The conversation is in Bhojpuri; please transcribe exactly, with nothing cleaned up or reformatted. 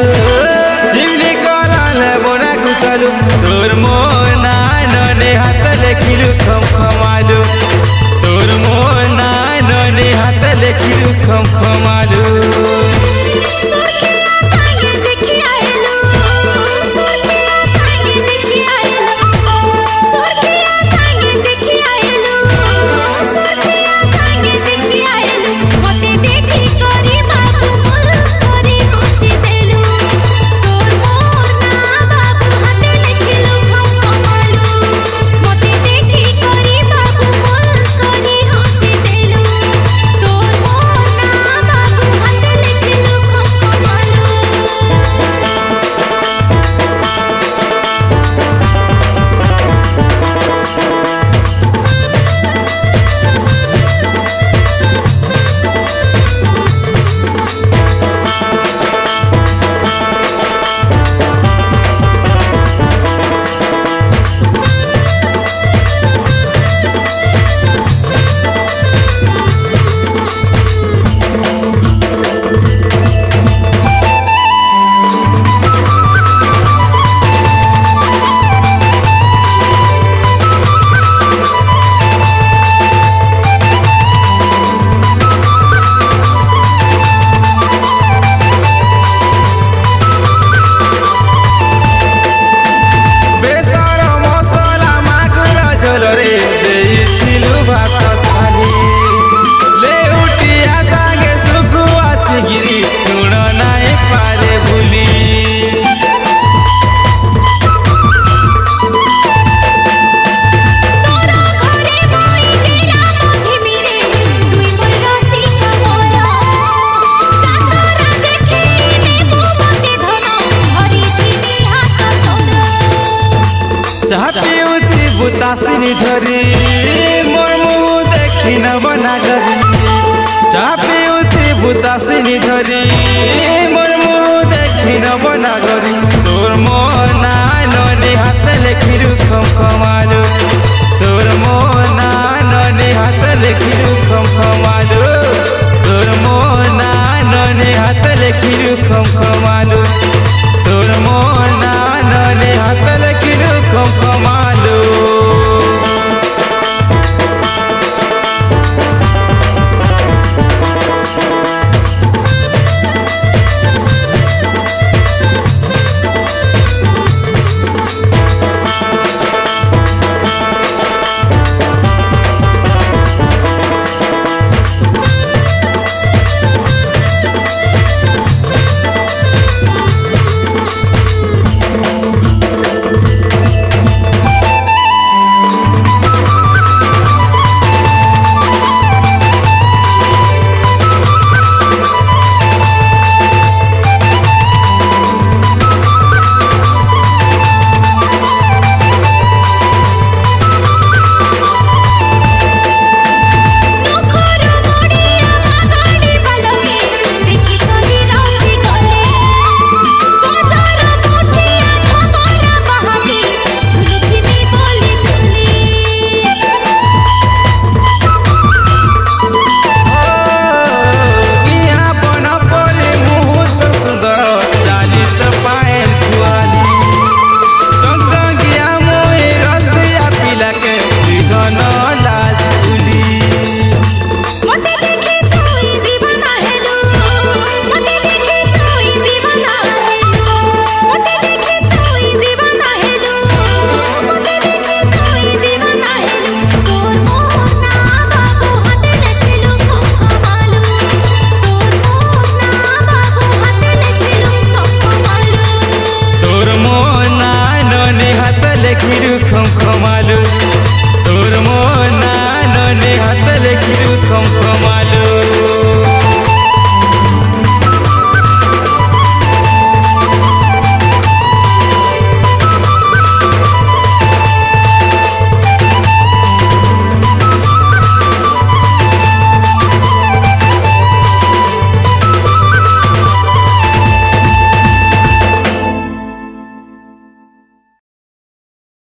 चिमनी कलाल बोना गुथलु तोर मोना नने हाथ लेखिलु खम खमालु तोर मोना नने हाथ लेखिलु खम खमालु चाह पिउती बुतासिनी धरी मोर मुँह देखी न बना गरी चाह पिउती बुतासिनी धरी मोर मुँह देखी न बना गरी तोर मोना नने हाथ लेखिलु खम खमालु तोर मोना नने हाथ लेखिलु खम खमालु तोर मोना नने हाथ लेखिलु खम खमालु